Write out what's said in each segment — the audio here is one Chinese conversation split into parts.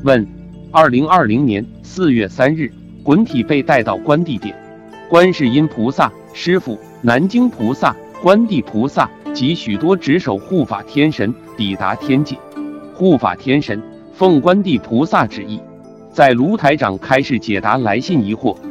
问：2020年4月3日，滚体被带到关帝殿，观世音菩萨、师父、南京菩萨、关帝菩萨及许多值守护法天神抵达天界。护法天神奉关帝菩萨旨意，在卢台长开示解答来信疑惑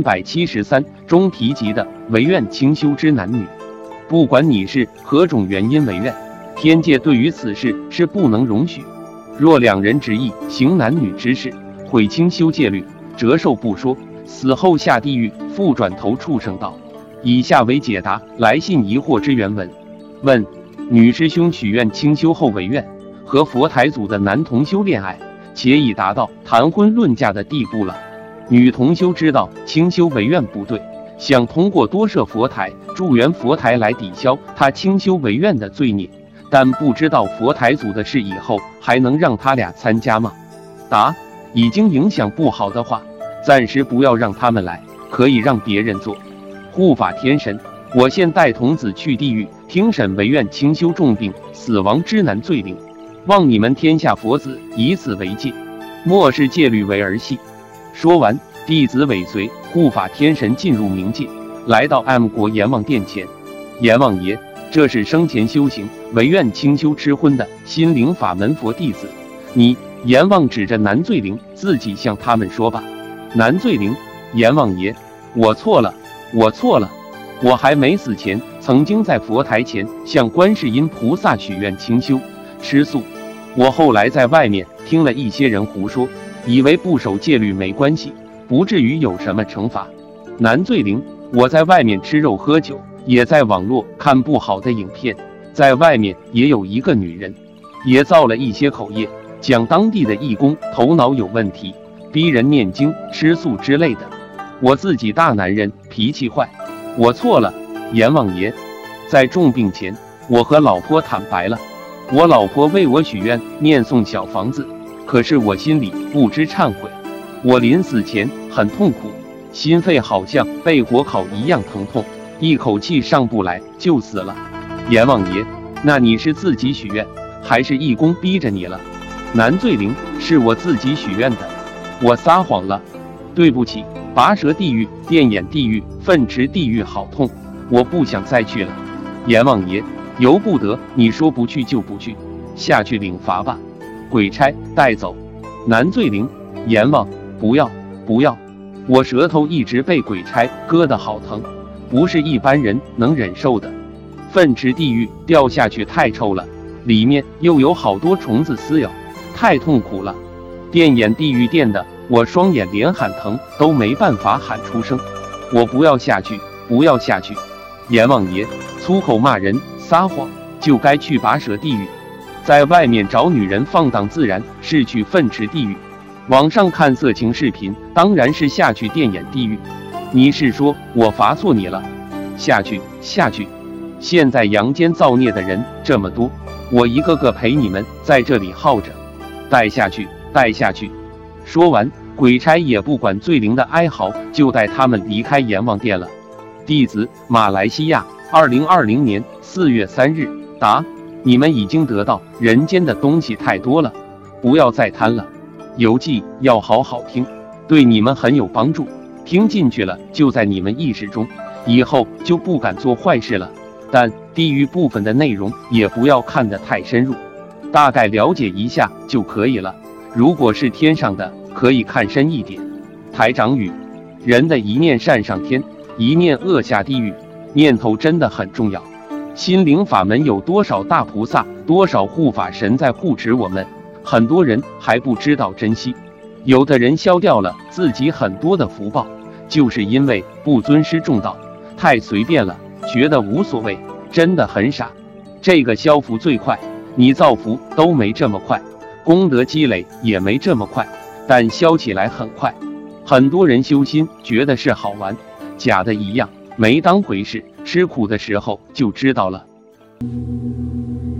373中提及的违愿清修之男女，不管你是何种原因违愿，天界对于此事是不能容许。若两人执意行男女之事，毁清修戒律，折寿不说，死后下地狱，复转投畜生道。以下为解答来信疑惑之原文。问：女师兄许愿清修后违愿，和佛台祖的男同修恋爱，且已达到谈婚论嫁的地步了。女同修知道清修违愿不对，想通过多设佛台、助缘佛台来抵消她清修违愿的罪孽，但不知道佛台祖的事以后还能让他俩参加吗？答：已经影响不好的话，暂时不要让他们来，可以让别人做。护法天神，我现带童子去地狱听审违愿清修重病死亡之男罪灵，望你们天下佛子以此为戒，莫视戒律为儿戏。说完，弟子尾随护法天神进入冥界，来到 M 国阎王殿前。阎王爷，这是生前修行违愿清修吃荤的心灵法门佛弟子，你阎王指着男罪灵自己向他们说吧。男罪灵：阎王爷，我错了，我错了，我还没死前曾经在佛台前向观世音菩萨许愿清修吃素，我后来在外面听了一些人胡说，以为不守戒律没关系，不至于有什么惩罚。男罪灵：我在外面吃肉喝酒，也在网络看不好的影片，在外面也有一个女人，也造了一些口业，讲当地的义工头脑有问题，逼人念经吃素之类的。我自己大男人脾气坏，我错了，阎王爷。在重病前，我和老婆坦白了，我老婆为我许愿念诵小房子，可是我心里不知忏悔，我临死前很痛苦，心肺好像被火烤一样疼痛，一口气上不来就死了。阎王爷，那你是自己许愿，还是义工逼着你了？男罪灵：是我自己许愿的，我撒谎了，对不起。拔舌地狱、电眼地狱、粪池地狱好痛，我不想再去了。阎王爷，由不得你说不去就不去，下去领罚吧。鬼差带走。男罪灵：阎王，不要不要，我舌头一直被鬼差割得好疼，不是一般人能忍受的。粪池地狱掉下去太臭了，里面又有好多虫子撕咬，太痛苦了。电眼地狱电的我双眼连喊疼都没办法喊出声，我不要下去，不要下去。阎王爷，粗口骂人撒谎就该去拔舌地狱，在外面找女人放荡自然是去粪池地狱，网上看色情视频当然是下去电眼地狱。你是说我罚错你了？下去下去。现在阳间造孽的人这么多，我一个个陪你们在这里耗着，带下去带下去。说完，鬼差也不管罪灵的哀嚎，就带他们离开阎王殿了。弟子马来西亚2020年4月3日。答：你们已经得到人间的东西太多了，不要再贪了。游记要好好听，对你们很有帮助，听进去了就在你们意识中，以后就不敢做坏事了。但地狱部分的内容也不要看得太深入，大概了解一下就可以了。如果是天上的，可以看深一点。台长语：人的一念善上天，一念恶下地狱，念头真的很重要。心灵法门有多少大菩萨，多少护法神在护持我们，很多人还不知道珍惜。有的人消掉了自己很多的福报，就是因为不尊师重道，太随便了，觉得无所谓，真的很傻。这个消福最快，你造福都没这么快，功德积累也没这么快，但消起来很快。很多人修心觉得是好玩，假的一样，没当回事，吃苦的时候就知道了。